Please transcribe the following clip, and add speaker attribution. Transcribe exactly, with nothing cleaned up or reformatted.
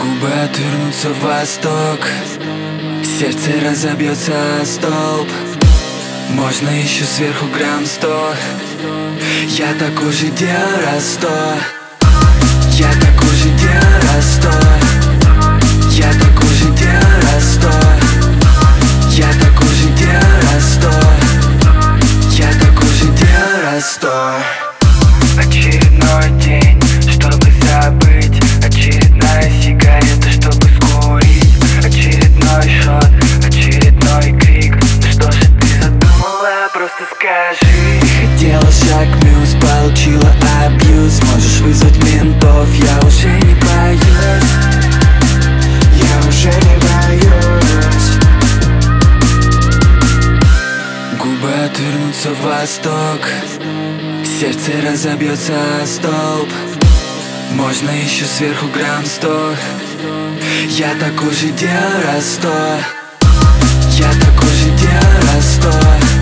Speaker 1: Губы отвернутся в восток, сердце разобьется о столб. Можно еще сверху грамм сто. Я такой же деросто. Я такой же деросто. Я такой же деросто. Я такой же деросто. Я такой же деросто. Очередной день, чтобы забыть. Очередная сигарета, чтобы скурить. Очередной шот, очередной крик. Ну что же ты задумала, просто скажи. Ты хотела шаг плюс, получила абьюз. Можешь вызвать ментов, я уже не боюсь. Я уже не боюсь. Губы отвернутся в восток, сердце разобьется о столб. Можно еще сверху грамм сто. Я такой же деросто. Я такой же деросто.